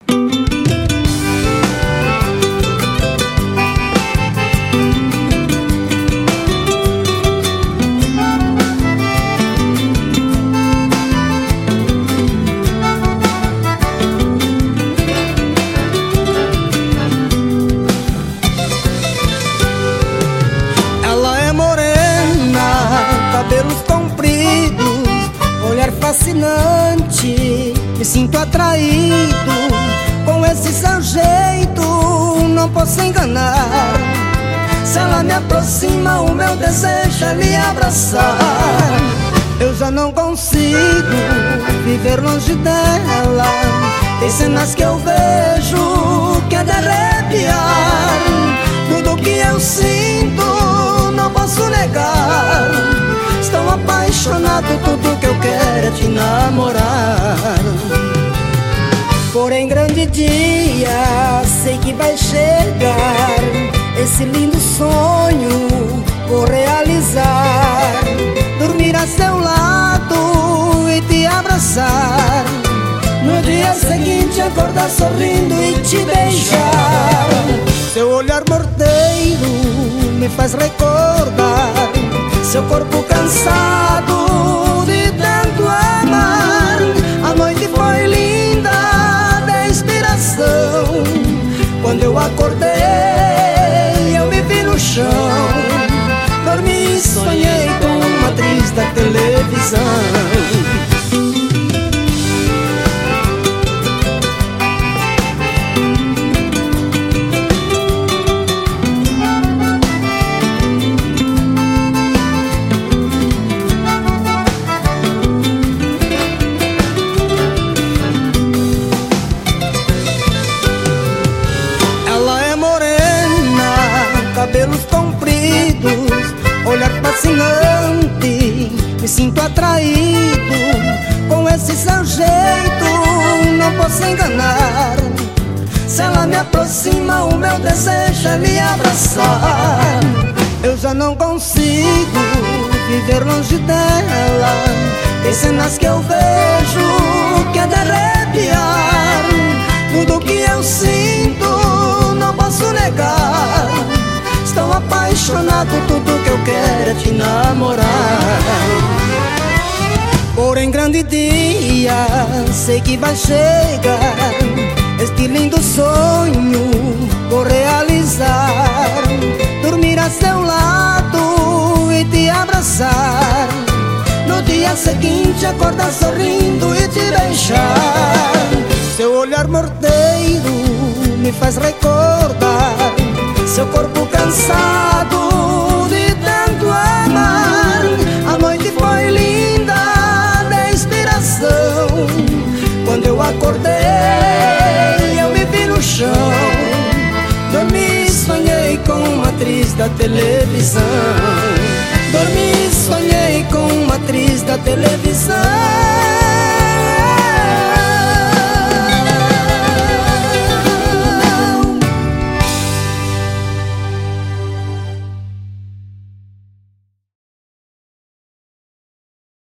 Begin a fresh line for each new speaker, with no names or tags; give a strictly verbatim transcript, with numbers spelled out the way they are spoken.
Cabelos compridos, olhar fascinante, me sinto atraído com esse seu jeito, não posso enganar. Se ela me aproxima, o meu desejo é lhe abraçar. Eu já não consigo viver longe dela, tem cenas que eu vejo que é de arrepiar. Tudo que eu sinto não posso negar. Estou apaixonado, tudo que eu quero é te namorar. Porém grande dia, sei que vai chegar, esse lindo sonho vou realizar. Dormir a seu lado e te abraçar, no dia seguinte acordar sorrindo e te beijar. Seu olhar morteiro me faz recordar seu corpo cansado de tanto amar. A noite foi linda, de inspiração. Quando eu acordei, eu me vi no chão. Dormi e sonhei com uma atriz da televisão. Cabelos compridos, olhar fascinante, me sinto atraído com esse seu jeito, não posso enganar. Se ela me aproxima, o meu desejo é lhe abraçar. Eu já não consigo viver longe dela, tem cenas que eu vejo que é de arrepiar. Tudo que eu sinto não posso negar. Estou apaixonado, tudo que eu quero é te namorar. Porém grande dia, sei que vai chegar, este lindo sonho vou realizar. Dormir a seu lado e te abraçar, no dia seguinte acordar sorrindo e te beijar. Seu olhar morteiro me faz recordar seu corpo cansado de tanto amar. A noite foi linda, de inspiração. Quando eu acordei, eu me vi no chão. Dormi e sonhei com uma atriz da televisão. Dormi e sonhei com uma atriz da televisão.